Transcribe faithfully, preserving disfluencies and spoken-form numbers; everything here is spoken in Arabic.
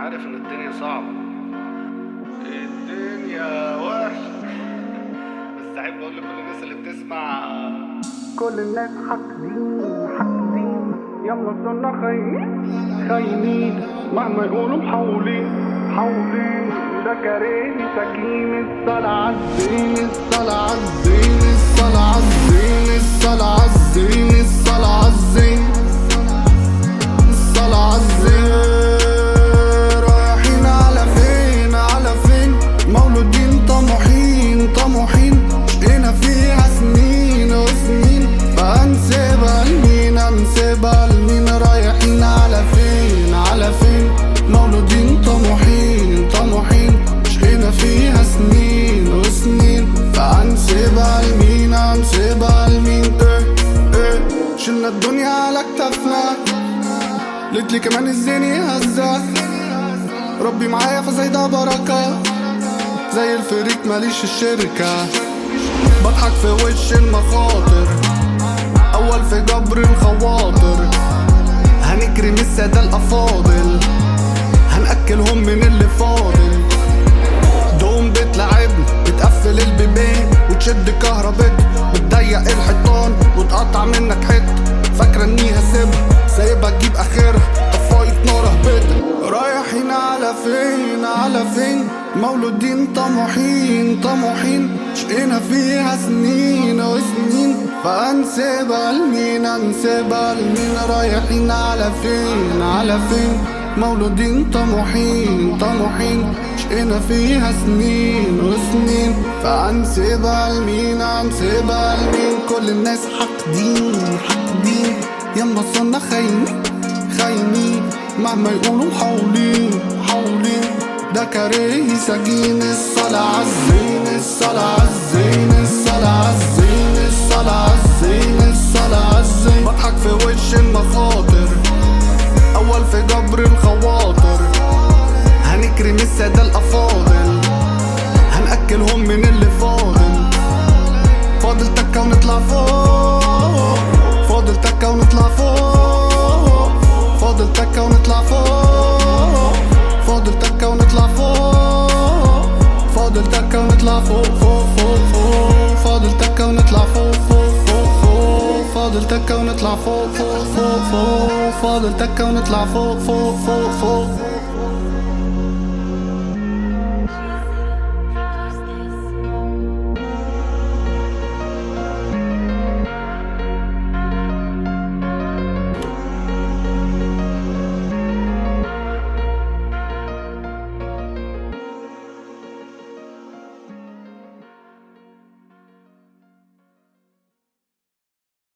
عارف ان الدنيا صعبة، الدنيا وحشة. بس احب اقول لكل الناس اللي بتسمع، كل الناس حاقدين حاقدين يلا صرنا خاينين خاينين مهما يقولوا محاولين محاولين. ده كريم سكين الصلاة عالزين الصلاة عالزين الصلاة عالزين الصلاة عالزين الصلاة عالزين الصلاة عالزين. رايحين على فين على فين؟ مولودين طموحين طموحين شقينا فيها سنين وسنين، فهنسيبها لمين هنسيبها لمين؟ رايحين على فين على فين؟ مولودين طموحين طموحين شقينا فيها سنين وسنين، فهنسيبها لمين هنسيبها لمين؟ ايه ايه شلنا الدنيا على كتفنا، قلتلي كمان الزيني هزك، ربي معايا فزي ده بركة، زي الفريق ماليش الشركة، بضحك في وش المخاطر، اول في جبر الخواطر، هنكرم السادة الافاضل، هنأكلهم من اللي فاضل، دوم بتلعبنا بتقفل البيبان وتشد كهربتها وتضيق الحيطان وتقطع منك حتة، فاكرة اني هسيبها سايبها تجيب اخرها طفاية نار هبتها. رايحين على فين على فين؟ مولودين طموحين طموحين شقينا فيها سنين وسنين، فهنسيبها لمين هنسيبها لمين؟ رايحين على فين على فين؟ مولودين طموحين طموحين شقينا فيها سنين وسنين، فهنسيبها لمين هنسيبها لمين؟ كل الناس حاقدين حاقدين يما صرنا خاينين خاينين مهما يقولوا محاولين محاولين. ده كريه سجين الصلاة عالزين الصلاة عالزين الصلاة عالزين الصلاة عالزين الصلاة عالزين. بضحك في وش المخاطر، اول في جبر الخواطر، هنكرم السادة الافاضل، هنأكلهم من اللي فاضل، فاضل تكة ونطلع فوق، فاضل تكة ونطلع فوق، فاضل تكة ونطلع فوق، فاضل تكة ونطلع فوق، فاضل تكة ونطلع فوق فوق فوق فوق، فاضل تكة ونطلع فوق فوق فوق فوق، فاضل تكة ونطلع فوق فوق فوق فوق، فاضل تكة ونطلع فوق فوق فوق فوق.